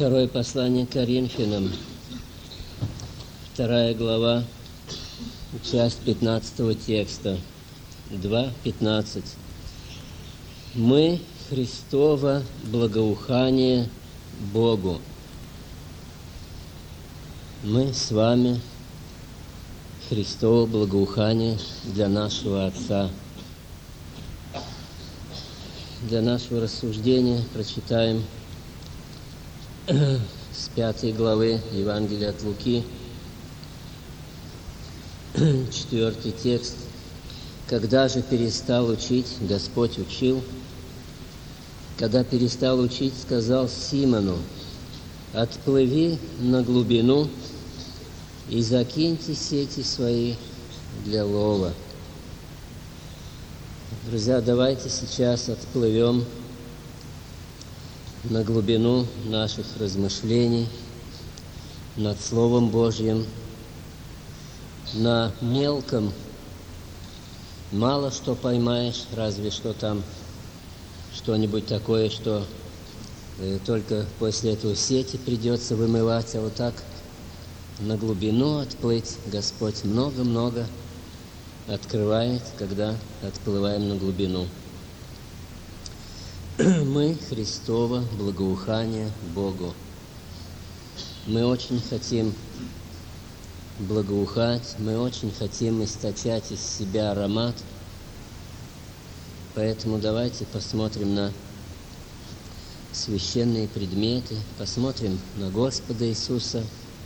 Второе послание Коринфянам, 2 глава, часть 15 текста, 2:15. Мы Христово благоухание Богу. Мы с вами Христово благоухание для нашего Отца. Для нашего рассуждения прочитаем с 5 главы Евангелия от Луки, 4 текст. Когда же перестал учить, Господь учил. Когда перестал учить, сказал Симону: отплыви на глубину и закиньте сети свои для лова. Друзья, давайте сейчас отплывем на глубину наших размышлений над Словом Божьим. На мелком мало что поймаешь, разве что там что-нибудь такое, что только после этого сети придется вымывать, а вот так на глубину отплыть Господь много-много открывает, когда отплываем на глубину. Мы Христово благоухание Богу. Мы очень хотим благоухать, мы очень хотим источать из себя аромат. Поэтому давайте посмотрим на священные предметы, посмотрим на Господа Иисуса,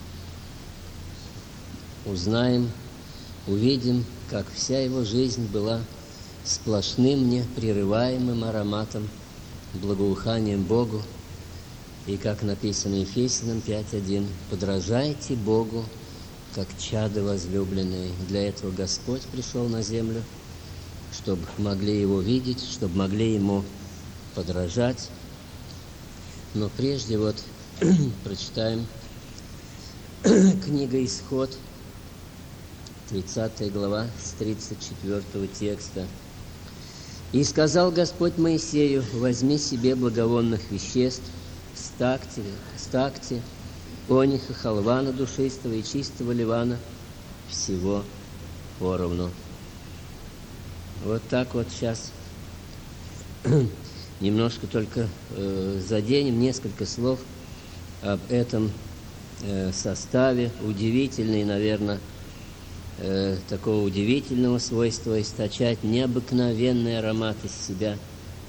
узнаем, увидим, как вся Его жизнь была сплошным, непрерываемым ароматом, благоуханием Богу. И как написано Ефесянам 5:1: подражайте Богу, как чады возлюбленные. Для этого Господь пришел на землю, чтобы могли Его видеть, чтобы могли Ему подражать. Но прежде вот прочитаем книга Исход, 30 глава, с 34 текста. «И сказал Господь Моисею: возьми себе благовонных веществ, стакти, ониха, халвана душистого и чистого ливана, всего поровну». Вот так вот сейчас немножко только заденем несколько слов об этом составе. Удивительный, наверное, такого удивительного свойства источать необыкновенный аромат из себя.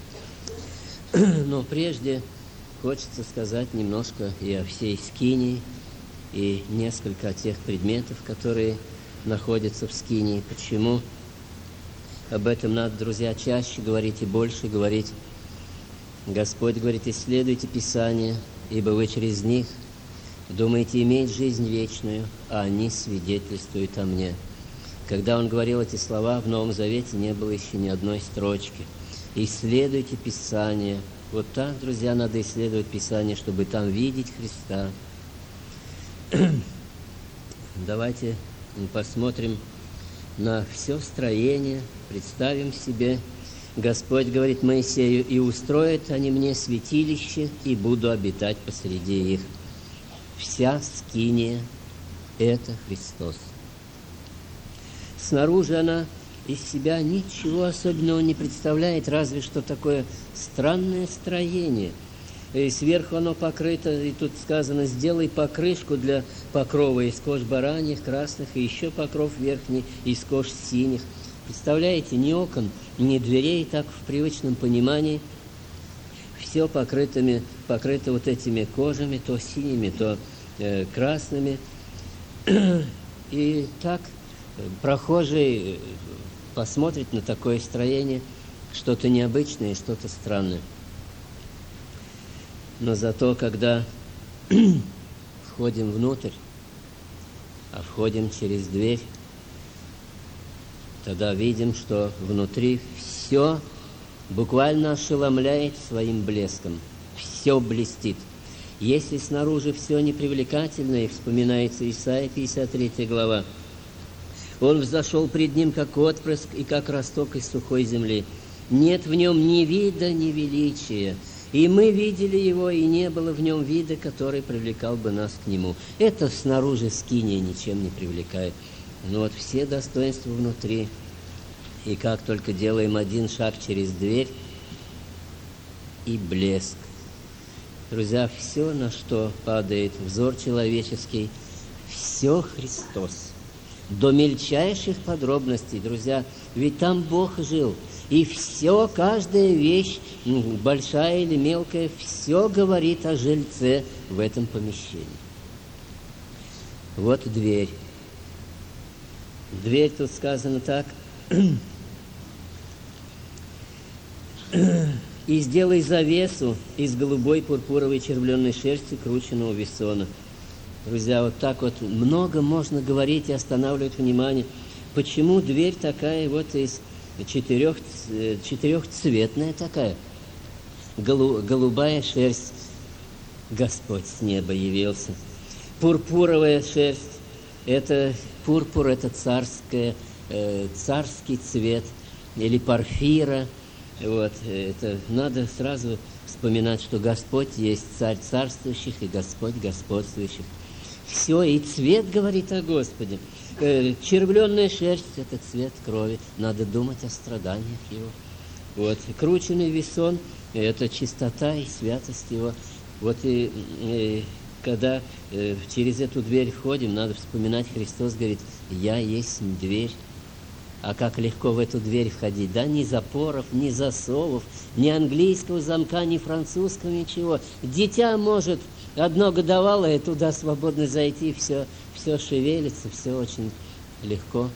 Но прежде хочется сказать немножко и о всей скинии, и несколько о тех предметах, которые находятся в скинии. Почему? Об этом надо, друзья, чаще говорить и больше говорить. Господь говорит: исследуйте Писания, ибо вы через них думаете иметь жизнь вечную, а они свидетельствуют о мне. Когда Он говорил эти слова, в Новом Завете не было еще ни одной строчки. Исследуйте Писание. Вот так, друзья, надо исследовать Писание, чтобы там видеть Христа. Давайте посмотрим на все строение, представим себе. Господь говорит Моисею: и устроят они мне святилище, и буду обитать посреди их. Вся скиния – это Христос. Снаружи она из себя ничего особенного не представляет, разве что такое странное строение. И сверху оно покрыто, и тут сказано: сделай покрышку для покрова из кож бараньих, красных, и еще покров верхний из кож синих. Представляете, ни окон, ни дверей, так в привычном понимании. Все покрыто вот этими кожами, то синими, то красными. И так прохожий посмотрит на такое строение, что-то необычное, что-то странное. Но зато, когда входим внутрь, а входим через дверь, тогда видим, что внутри все буквально ошеломляет своим блеском. Все блестит. Если снаружи все непривлекательно, и вспоминается Исайя 53 глава, он взошел пред ним, как отпрыск и как росток из сухой земли. Нет в нем ни вида, ни величия. И мы видели его, и не было в нем вида, который привлекал бы нас к нему. Это снаружи скиния ничем не привлекает. Но вот все достоинства внутри. И как только делаем один шаг через дверь, и блеск. Друзья, все, на что падает взор человеческий, все Христос. До мельчайших подробностей, друзья, ведь там Бог жил. И все, каждая вещь, большая или мелкая, все говорит о жильце в этом помещении. Вот дверь. Дверь тут сказано так. «И сделай завесу из голубой пурпуровой червленной шерсти крученного весона». Друзья, вот так вот много можно говорить и останавливать внимание. Почему дверь такая вот из четырехцветная такая? Голубая шерсть. Господь с неба явился. Пурпуровая шерсть. Это пурпур, это царский цвет. Или порфира. Вот, это надо сразу вспоминать, что Господь есть Царь царствующих и Господь господствующих. Все, и цвет говорит о Господе. Червленная шерсть – это цвет крови. Надо думать о страданиях Его. Вот, крученный весон – это чистота и святость Его. Вот и когда через эту дверь входим, надо вспоминать, Христос говорит: «Я есть дверь». А как легко в эту дверь входить, да? Ни запоров, ни засовов, ни английского замка, ни французского, ничего. Дитя может одно годовалое туда свободно зайти, все шевелится, все очень легко.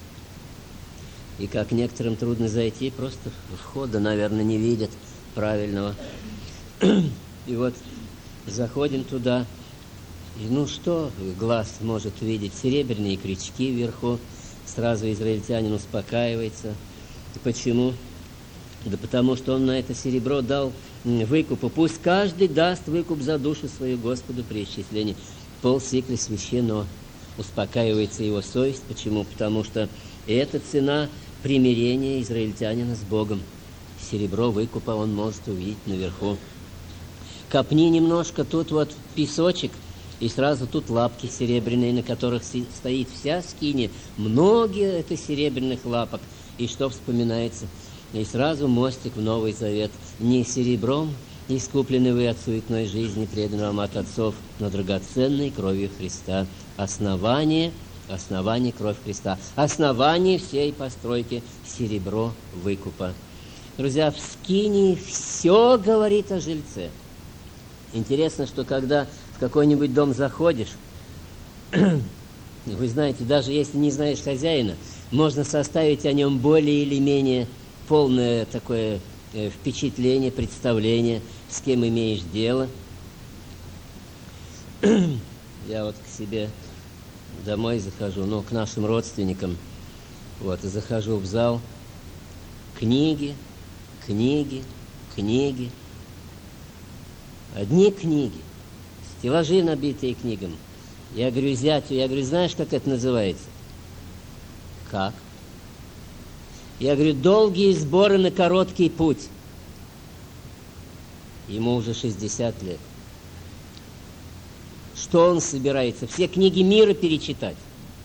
И как некоторым трудно зайти, просто входа, наверное, не видят правильного. И вот заходим туда, и ну что глаз может видеть? Серебряные крючки вверху. Сразу израильтянин успокаивается. Почему? Да потому что он на это серебро дал выкупу. Пусть каждый даст выкуп за душу свою Господу при исчислении. Полсикля священного. Успокаивается его совесть. Почему? Потому что это цена примирения израильтянина с Богом. Серебро выкупа он может увидеть наверху. Копни немножко, тут вот песочек, и сразу тут лапки серебряные, на которых стоит вся скиния. Многие это серебряных лапок. И что вспоминается? И сразу мостик в Новый Завет. Не серебром искуплены вы от суетной жизни, преданного вам от отцов, но драгоценной кровью Христа. Основание кровь Христа. Основание всей постройки серебро выкупа. Друзья, в скинии все говорит о жильце. Интересно, что когда в какой-нибудь дом заходишь, вы знаете, даже если не знаешь хозяина, можно составить о нем более или менее полное такое впечатление, представление, с кем имеешь дело. Я вот к себе домой захожу, к нашим родственникам, вот, и захожу в зал, книги, одни книги, стеллажи, набитые книгами. Я говорю зятю, знаешь, как это называется? Как? Я говорю, долгие сборы на короткий путь. Ему уже 60 лет. Что он собирается? Все книги мира перечитать?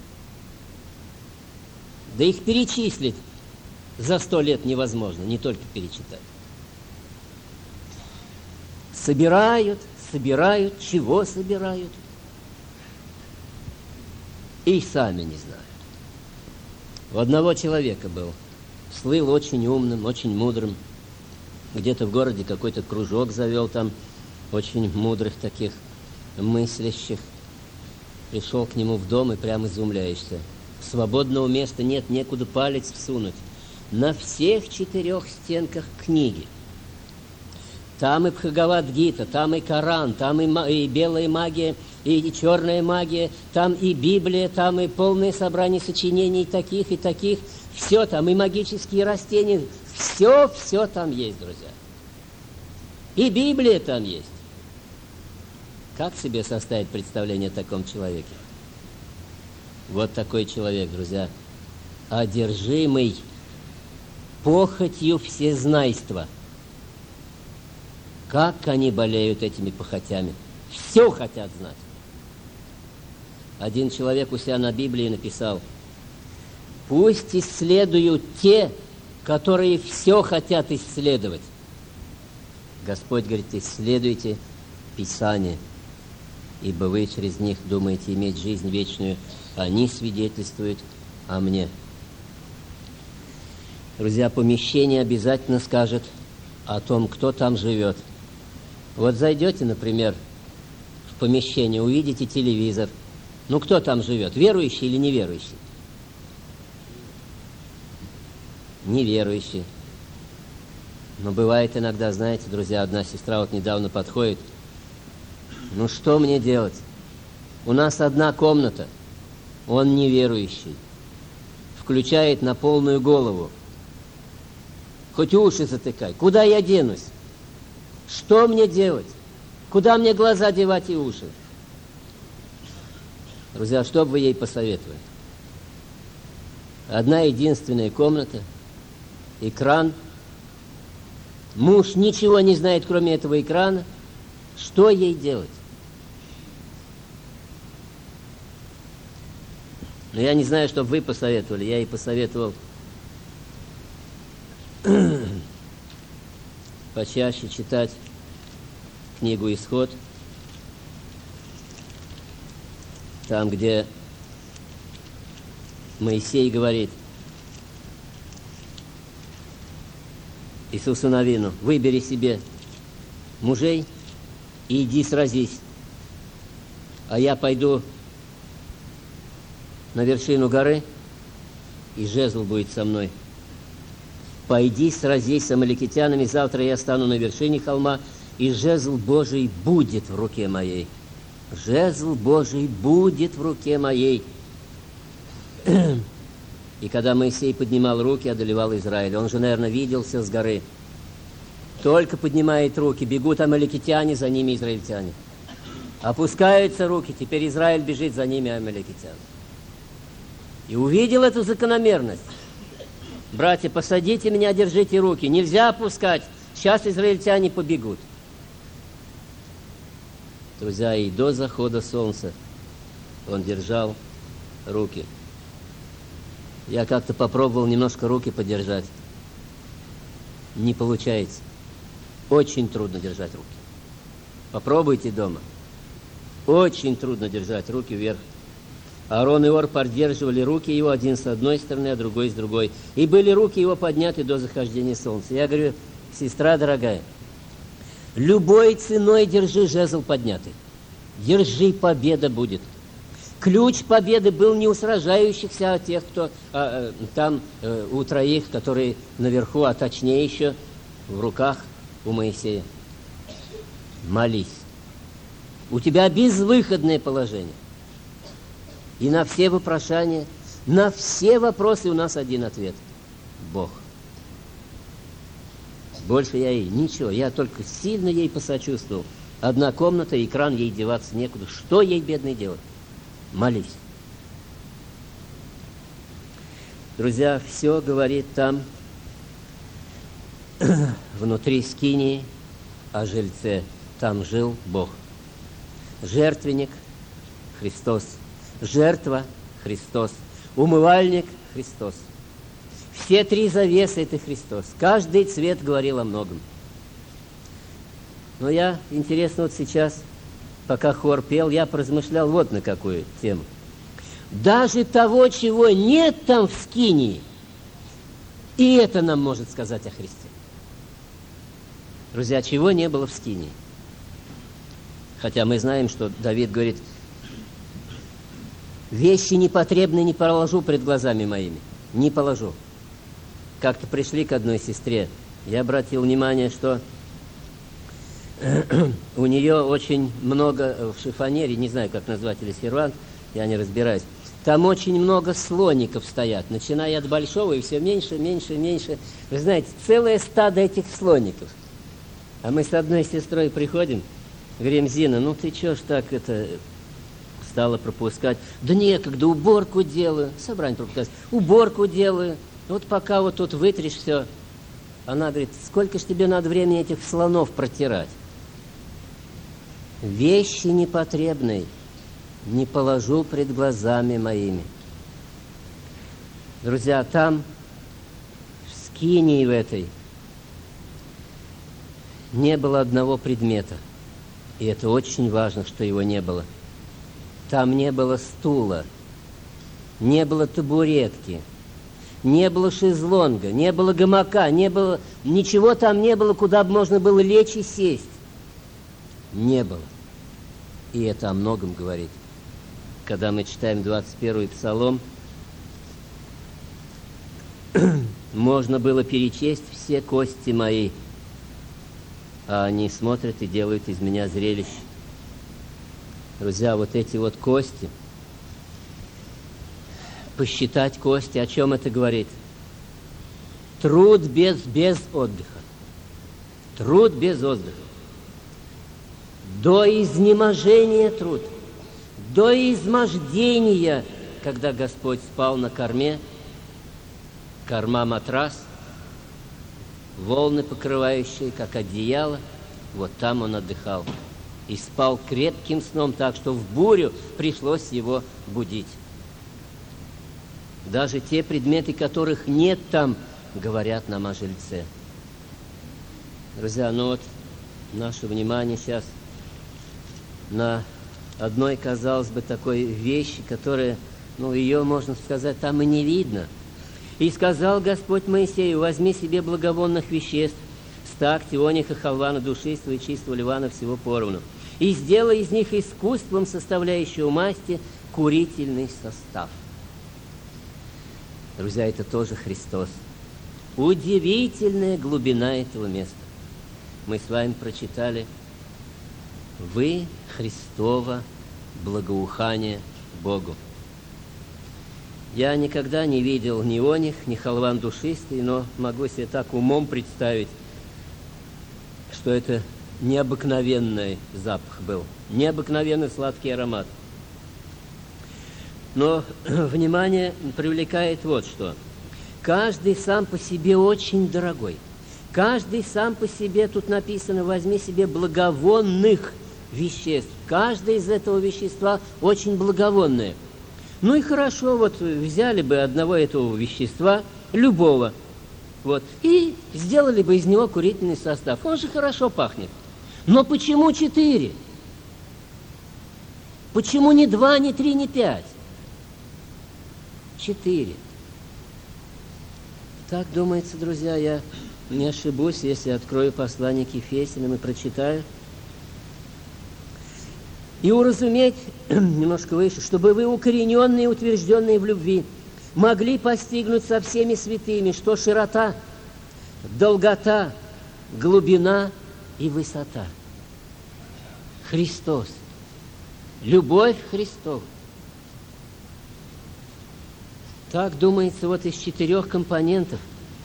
Да их перечислить за 100 лет невозможно, не только перечитать. Собирают, чего собирают? И сами не знают. У одного человека был, слыл очень умным, очень мудрым. Где-то в городе какой-то кружок завел там очень мудрых таких мыслящих. Пришел к нему в дом и прямо изумляешься. Свободного места нет, некуда палец всунуть. На всех 4 стенках книги. Там и Бхагавад-гита, там и Коран, там и белая магия, и черная магия, там и Библия, там и полное собрание сочинений таких и таких. Все там, и магические растения, все там есть, друзья. И Библия там есть. Как себе составить представление о таком человеке? Вот такой человек, друзья, одержимый похотью всезнайства. Как они болеют этими похотями. Все хотят знать. Один человек у себя на Библии написал: пусть исследуют те, которые все хотят исследовать. Господь говорит: исследуйте Писание, ибо вы через них думаете иметь жизнь вечную. Они свидетельствуют о мне. Друзья, помещение обязательно скажет о том, кто там живет. Вот зайдете, например, в помещение, увидите телевизор. Ну, кто там живет? Верующий или неверующий? Неверующий. Но бывает иногда, знаете, друзья, одна сестра вот недавно подходит. Ну, что мне делать? У нас одна комната. Он неверующий. Включает на полную голову. Хоть уши затыкай. Куда я денусь? Что мне делать? Куда мне глаза девать и уши? Друзья, что бы вы ей посоветовали? Одна единственная комната, экран. Муж ничего не знает, кроме этого экрана. Что ей делать? Но я не знаю, что бы вы посоветовали. Я ей посоветовал почаще читать книгу «Исход», там, где Моисей говорит Иисусу Навину: выбери себе мужей и иди сразись, а я пойду на вершину горы, и жезл будет со мной. Пойди, сразись с амаликитянами, завтра я стану на вершине холма, и жезл Божий будет в руке моей. Жезл Божий будет в руке моей. И когда Моисей поднимал руки, одолевал Израиль. Он же, наверное, видел все с горы. Только поднимает руки, бегут амаликитяне, за ними израильтяне. Опускаются руки, теперь Израиль бежит, за ними амаликитяне. И увидел эту закономерность. Братья, посадите меня, держите руки. Нельзя опускать. Сейчас израильтяне побегут. Друзья, и до захода солнца он держал руки. Я как-то попробовал немножко руки подержать. Не получается. Очень трудно держать руки. Попробуйте дома. Очень трудно держать руки вверх. Аарон и Ор поддерживали руки его, один с одной стороны, а другой с другой. И были руки его подняты до захождения солнца. Я говорю: сестра дорогая, любой ценой держи жезл поднятый. Держи, победа будет. Ключ победы был не у сражающихся, а тех, кто там у троих, которые наверху, а точнее еще в руках у Моисея. Молись. У тебя безвыходное положение. И на все вопрошания, на все вопросы у нас один ответ – Бог. Больше я ей ничего, я только сильно ей посочувствовал. Одна комната, экран, ей деваться некуда. Что ей, бедной, делать? Молись. Друзья, все говорит там, внутри скинии, о жильце. Там жил Бог. Жертвенник – Христос. Жертва – Христос. Умывальник – Христос. Все три завесы – это Христос. Каждый цвет говорил о многом. Но я, интересно, вот сейчас, пока хор пел, я поразмышлял вот на какую тему. Даже того, чего нет там в скинии, и это нам может сказать о Христе. Друзья, чего не было в скинии? Хотя мы знаем, что Давид говорит: вещи непотребные не положу пред глазами моими. Не положу. Как-то пришли к одной сестре. Я обратил внимание, что у нее очень много в шифонере, не знаю, как назвать, или сервант, я не разбираюсь. Там очень много слоников стоят, начиная от большого и все меньше, меньше, меньше. Вы знаете, целое стадо этих слоников. А мы с одной сестрой приходим, говорим: Зина, ну ты чё ж так это... Стала пропускать. Да некогда, уборку делаю. Собрание пропускать. Уборку делаю. Вот пока вот тут вытрешь все. Она говорит: сколько ж тебе надо времени этих слонов протирать? вещи непотребной не положу пред глазами моими. Друзья, там, в скинии в этой, не было одного предмета. И это очень важно, что его не было. Там не было стула, не было табуретки, не было шезлонга, не было гамака, ничего там не было, куда бы можно было лечь и сесть. Не было. И это о многом говорит. Когда мы читаем 21-й Псалом, можно было перечесть все кости мои, а они смотрят и делают из меня зрелище. Друзья, вот эти вот кости, посчитать кости, о чем это говорит? Труд без отдыха. Труд без отдыха. До изнеможения труд, до измождения, когда Господь спал на корме, корма матрас, волны покрывающие, как одеяло, вот там он отдыхал. И спал крепким сном, так что в бурю пришлось его будить. Даже те предметы, которых нет там, говорят нам о жильце. Друзья, ну вот наше внимание сейчас на одной, казалось бы, такой вещи, которая, ее, можно сказать, там и не видно. «И сказал Господь Моисею: возьми себе благовонных веществ, стак, тиониха, халвана, душистого и чистого ливана всего поровну, и сделай из них искусством составляющего масти курительный состав». Друзья, это тоже Христос. Удивительная глубина этого места. Мы с вами прочитали: «Вы Христово благоухание Богу». Я никогда не видел ни оних, ни халван душистый, но могу себе так умом представить, что это необыкновенный запах был, необыкновенный сладкий аромат. Но внимание привлекает вот что. Каждый сам по себе очень дорогой. Каждый сам по себе, тут написано, возьми себе благовонных веществ. Каждое из этого вещества очень благовонное. Ну и хорошо, вот взяли бы одного этого вещества, любого, вот, и сделали бы из него курительный состав. Он же хорошо пахнет. Но почему 4? Почему не 2, не 3, не 5? 4. Так думается, друзья, я не ошибусь, если открою послание к Ефесянам и прочитаю. «И уразуметь, немножко выше, чтобы вы, укорененные и утвержденные в любви, могли постигнуть со всеми святыми, что широта, долгота, глубина и высота». Христос. Любовь Христова. Так думается, вот из 4 компонентов.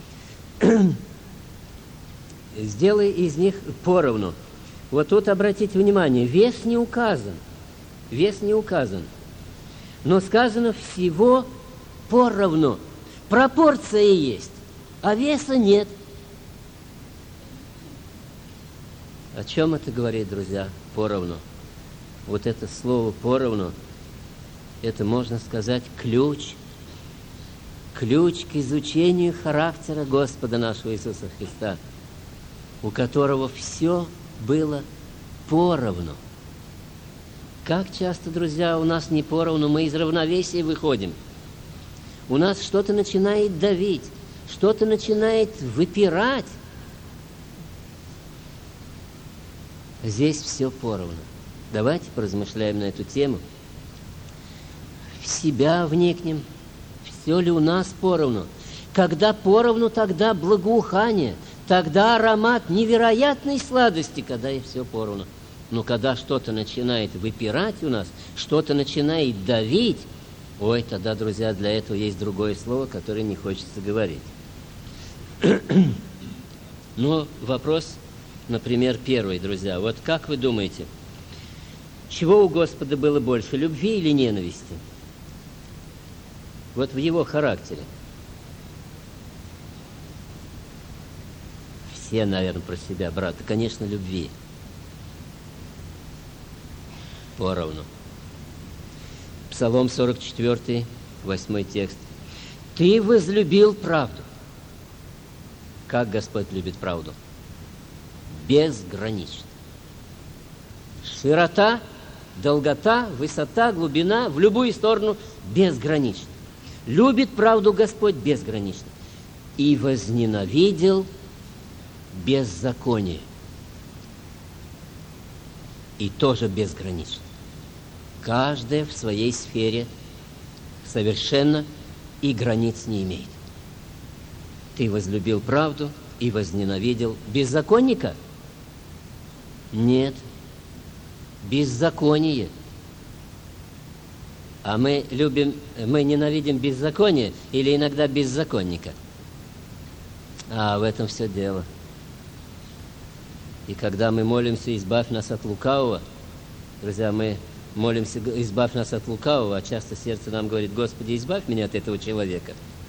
Сделай из них поровну. Вот тут обратите внимание, вес не указан. Вес не указан. Но сказано всего поровну. Пропорция есть, а веса нет. О чем это говорит, друзья? Поровну. Вот это слово поровну, это, можно сказать, ключ к изучению характера Господа нашего Иисуса Христа, у которого все было поровну. Как часто, друзья, у нас не поровну, мы из равновесия выходим. У нас что-то начинает давить, что-то начинает выпирать. Здесь все поровну. Давайте поразмышляем на эту тему. В себя вникнем. Все ли у нас поровну? Когда поровну, тогда благоухание, тогда аромат невероятной сладости, когда и все поровну. Но когда что-то начинает выпирать у нас, что-то начинает давить, ой, тогда, друзья, для этого есть другое слово, которое не хочется говорить. Но вопрос, например, первый, друзья. Вот как вы думаете, чего у Господа было больше, любви или ненависти? Вот в его характере. Все, наверное, про себя, брат, конечно, любви. поровну. Псалом 44, 8 текст. «Ты возлюбил правду». Как Господь любит правду? Безгранично. Широта, долгота, высота, глубина, в любую сторону безгранично. Любит правду Господь безгранично. И возненавидел беззаконие. И тоже безгранично. Каждая в своей сфере совершенно и границ не имеет. Ты возлюбил правду и возненавидел беззаконника? Нет. Беззаконие. А мы ненавидим беззаконие или иногда беззаконника? А в этом все дело. И когда мы молимся, избавь нас от лукавого, друзья, мы молимся, избавь нас от лукавого, а часто сердце нам говорит: Господи, избавь меня от этого человека.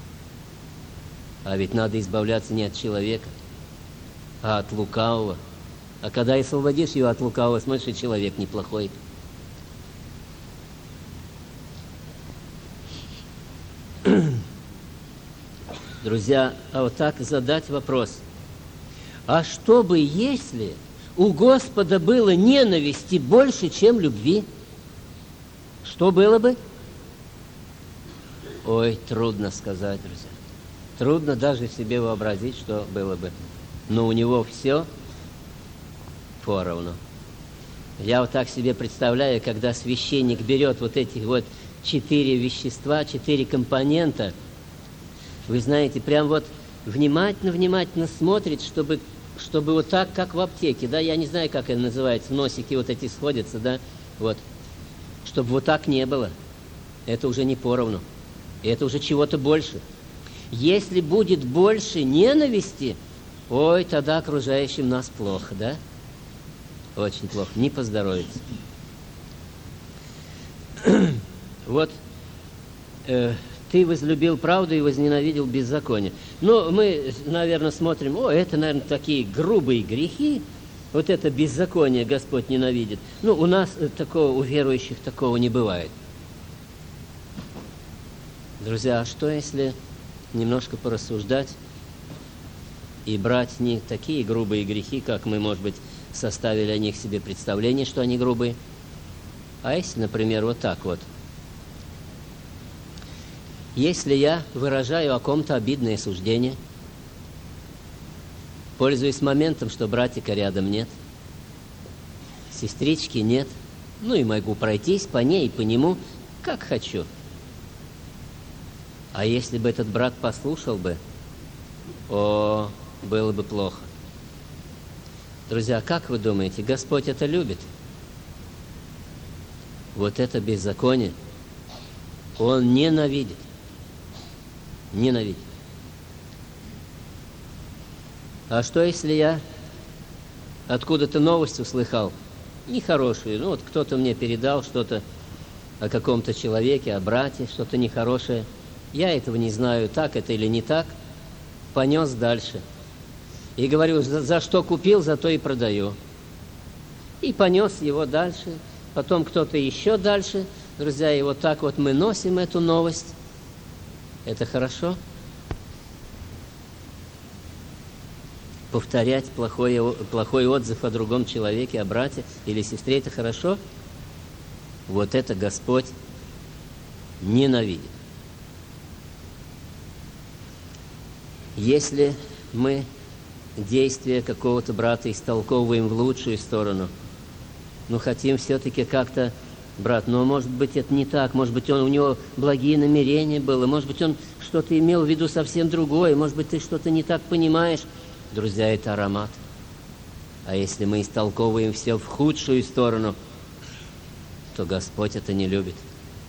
А ведь надо избавляться не от человека, а от лукавого. А когда освободишь его от лукавого, смотришь, и человек неплохой. Друзья, а вот так задать вопрос. А что бы, если у Господа было ненависти больше, чем любви? Что было бы? Ой, трудно сказать, друзья. Трудно даже себе вообразить, что было бы. Но у него все поровну. Я вот так себе представляю, когда священник берет вот эти вот 4 вещества, 4 компонента, вы знаете, прям вот внимательно смотрит, чтобы вот так, как в аптеке, да, я не знаю, как это называется, носики вот эти сходятся, да, вот, чтобы вот так не было. Это уже не поровну, это уже чего-то больше. Если будет больше ненависти, ой, тогда окружающим нас плохо, да? Очень плохо, не поздоровится. Вот, ты возлюбил правду и возненавидел беззаконие. Ну, мы, наверное, смотрим, это, наверное, такие грубые грехи, вот это беззаконие Господь ненавидит. Ну, у нас такого, у верующих такого не бывает. Друзья, а что если немножко порассуждать и брать не такие грубые грехи, как мы, может быть, составили о них себе представление, что они грубые, а если, например, вот так вот. Если я выражаю о ком-то обидное суждение, пользуясь моментом, что братика рядом нет, сестрички нет, ну и могу пройтись по ней и по нему, как хочу. А если бы этот брат послушал бы, было бы плохо. Друзья, как вы думаете, Господь это любит? Вот это беззаконие Он ненавидит. Ненавидит. А что, если я откуда-то новость услыхал, нехорошую, ну вот кто-то мне передал что-то о каком-то человеке, о брате, что-то нехорошее, я этого не знаю, так это или не так, понес дальше. И говорю, за что купил, за то и продаю. И понес его дальше, потом кто-то еще дальше. Друзья, и вот так вот мы носим эту новость. Это хорошо? Повторять плохой отзыв о другом человеке, о брате или сестре, это хорошо? Вот это Господь ненавидит. Если мы действия какого-то брата истолковываем в лучшую сторону, но хотим все-таки как-то, брат, может быть, это не так, может быть, у него благие намерения было, может быть, он что-то имел в виду совсем другое, может быть, ты что-то не так понимаешь. Друзья, это аромат. А если мы истолковываем все в худшую сторону, то Господь это не любит.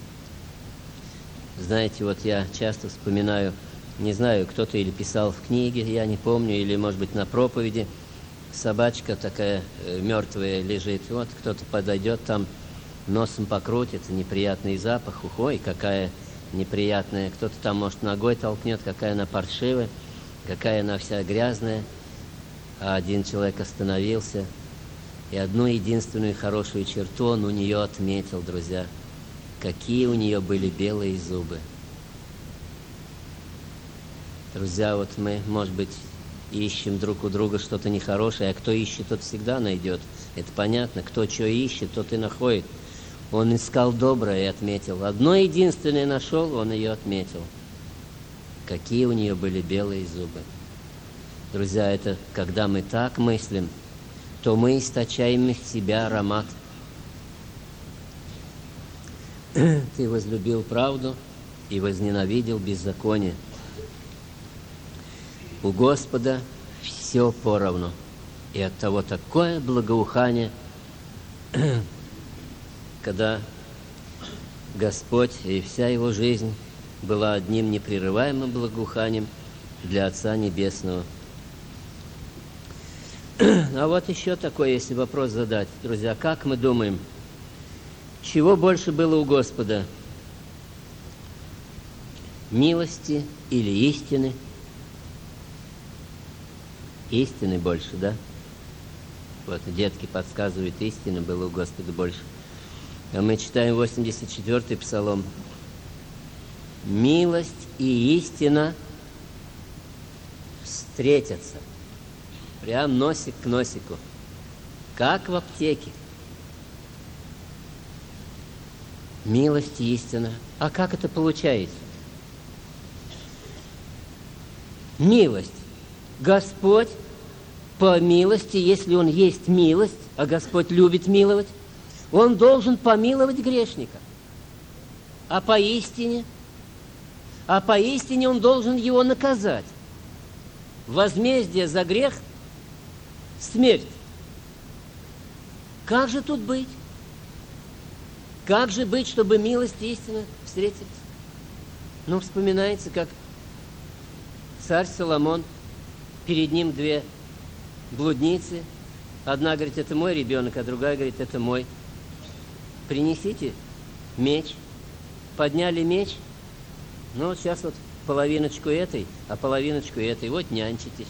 Знаете, вот я часто вспоминаю, не знаю, кто-то или писал в книге, я не помню, или, может быть, на проповеди, собачка такая мертвая лежит, вот кто-то подойдет там, носом покрутится, неприятный запах, ой, какая неприятная, кто-то там, может, ногой толкнет, какая она паршивая, какая она вся грязная. А один человек остановился И одну единственную хорошую черту он у нее отметил, друзья. Какие у нее были белые зубы. Друзья, вот мы, может быть, ищем друг у друга что-то нехорошее, а кто ищет, тот всегда найдет. Это понятно. Кто что ищет, тот и находит. Он искал доброе и отметил. Одно единственное нашел, он ее отметил. Какие у нее были белые зубы. Друзья, это когда мы так мыслим, то мы источаем из себя аромат. Ты возлюбил правду и возненавидел беззаконие. У Господа все поровну, и оттого такое благоухание, когда Господь и вся Его жизнь была одним непрерываемым благоуханием для Отца Небесного. А вот еще такой, если вопрос задать, друзья, как мы думаем, чего больше было у Господа? Милости или истины? Истины больше, да? Вот, детки подсказывают, истины было у Господа больше. А мы читаем 84-й псалом. Милость и истина встретятся. Прям носик к носику. Как в аптеке. Милость и истина. А как это получается? Милость. Господь по милости, если Он есть милость, а Господь любит миловать, Он должен помиловать грешника. А поистине Он должен его наказать. Возмездие за грех – смерть. Как же тут быть? Как же быть, чтобы милость и истина встретились? Ну, вспоминается, как царь Соломон, перед ним две блудницы. Одна говорит, это мой ребенок, а другая говорит, это мой. Принесите меч. Подняли меч. Ну, вот сейчас вот половиночку этой, а половиночку этой. Вот нянчитесь.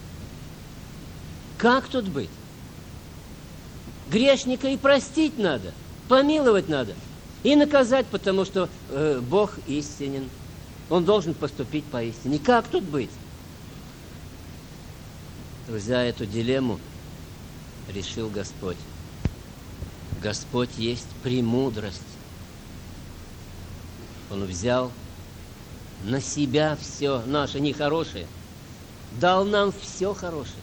Как тут быть? Грешника и простить надо, помиловать надо, и наказать, потому что Бог истинен. Он должен поступить по истине. Как тут быть? Друзья, эту дилемму решил Господь. Господь есть премудрость. Он взял на себя все наше нехорошее, дал нам все хорошее.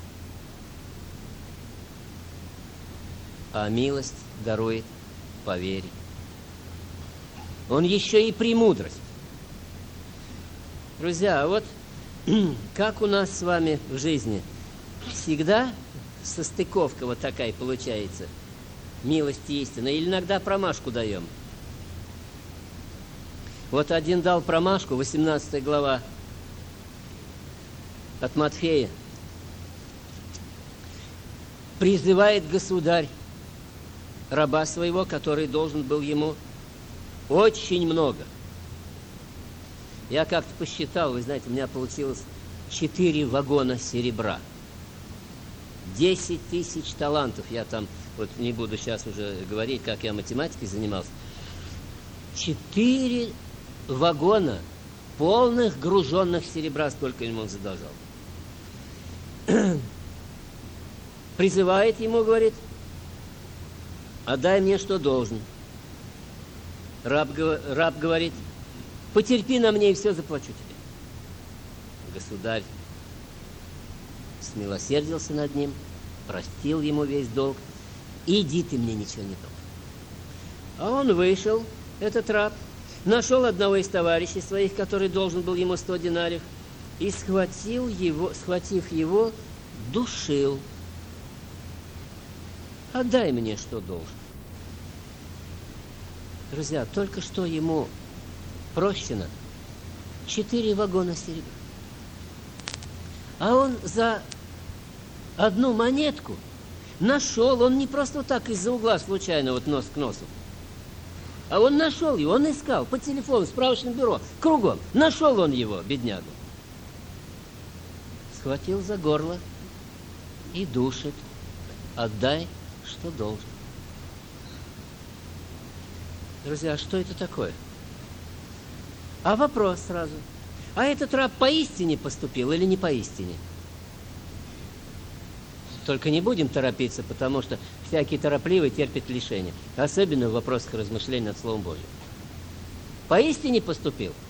А милость дарует по вере. Он еще и премудрость. Друзья, а вот как у нас с вами в жизни всегда состыковка вот такая получается. Милость и истина. Или иногда промашку даем. Вот один дал промашку, 18 глава от Матфея. Призывает государь раба своего, который должен был ему очень много. Я как-то посчитал, вы знаете, у меня получилось 4 вагона серебра. 10 тысяч талантов. Я там, вот не буду сейчас уже говорить, как я математикой занимался. 4 вагона полных, груженных серебра, сколько ему он задолжал. Призывает ему, говорит, отдай мне, что должен. Раб говорит, потерпи на мне, и все заплачу тебе. Государь смилосердился над ним, простил ему весь долг. Иди, ты мне ничего не должен. А он вышел, этот раб, нашел одного из товарищей своих, который должен был ему 100 динариев, и схватив его, душил. Отдай мне, что должен. Друзья, только что ему прощено 4 вагона серебра. А он за одну монетку нашел, он не просто так из-за угла случайно вот нос к носу, а он нашел его, он искал по телефону, справочное бюро, кругом. Нашел он его, беднягу. Схватил за горло и душит. Отдай, что должен. Друзья, а что это такое? А вопрос сразу. А этот раб поистине поступил или не поистине? Только не будем торопиться, потому что всякий торопливый терпит лишение. Особенно в вопросах размышлений над Словом Божьим. Поистине поступил?